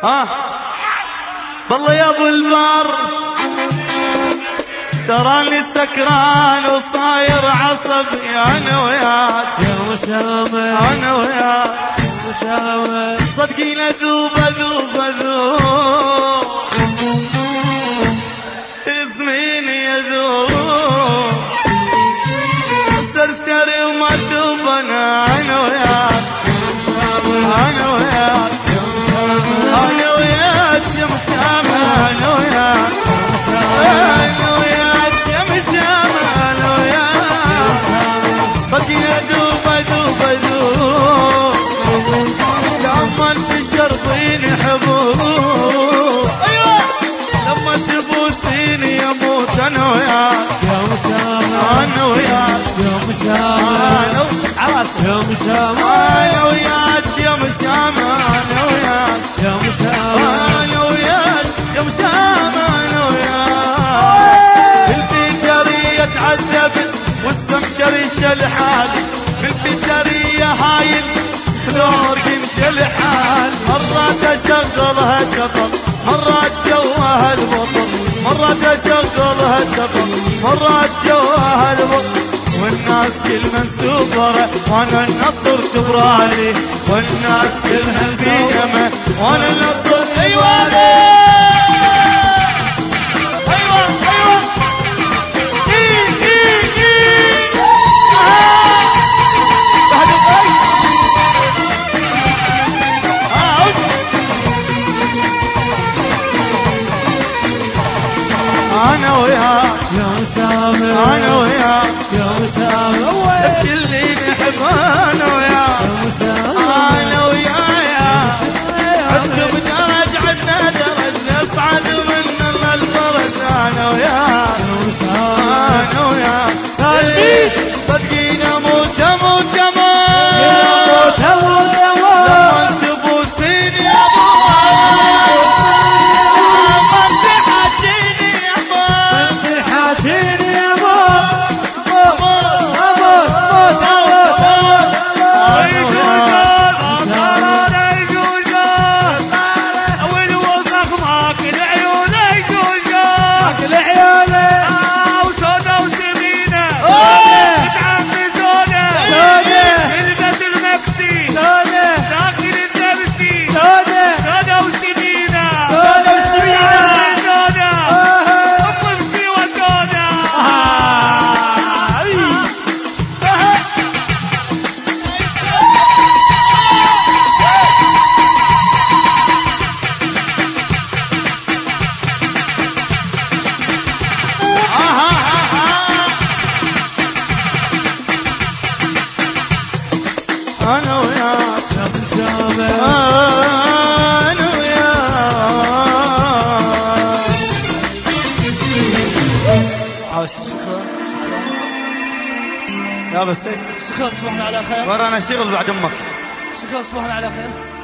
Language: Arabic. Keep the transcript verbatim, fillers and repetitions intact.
ها بالله يا ابو البار تراني سكران وصاير عصبي انا وياك يا مسامر انا وياك مسامر صدقين اذوب اذوب اذوب اسميني يذوب سرسري وما توب انا انا وياك انا وياك انا وياك يا مسامر انا وياك انا وياك يا مسامر انا وياك صدقين اذوب اذوب اذوب لما تشربيني حبوب ايوه لما تبوسيني يموت انا وياك يا مسامر انا وياك يا مسامر انا يا مسامر انا وياك يا مسامر انا وياك يا مسامر انا وياك يا مسامر انا وياك البشرية تعذبت والسمكري شلحال بالبشرية هاي فلور يمشي الحال مرات اشغلها شفط مرات جوها البطل مرات اشغلها شفط مرات جوها البطل والناس كل من سوبره وانا النصر تبرالي والناس كلها في يمه وانا النصر ايوه ايوه ايوه اي اي اي بعد الضي انا وياك يا مسامر انا وياك يا مسامر اللي نحب انا وياك يا مسامر انا وياك عقب درج عنا درج نصعد من الفرج انا وياك انا وياك صدقين اموت اموت اموت اموت اموت لما تبوسيني يا ابو لما تحاجيني يا ابو حاتيني يا ابو انا وياك يا مسامر انا وياك عاش شكرا شكرا يا بس شكرا تصبحنا على خير ورانا شغل بعد امك شكرا تصبحنا على خير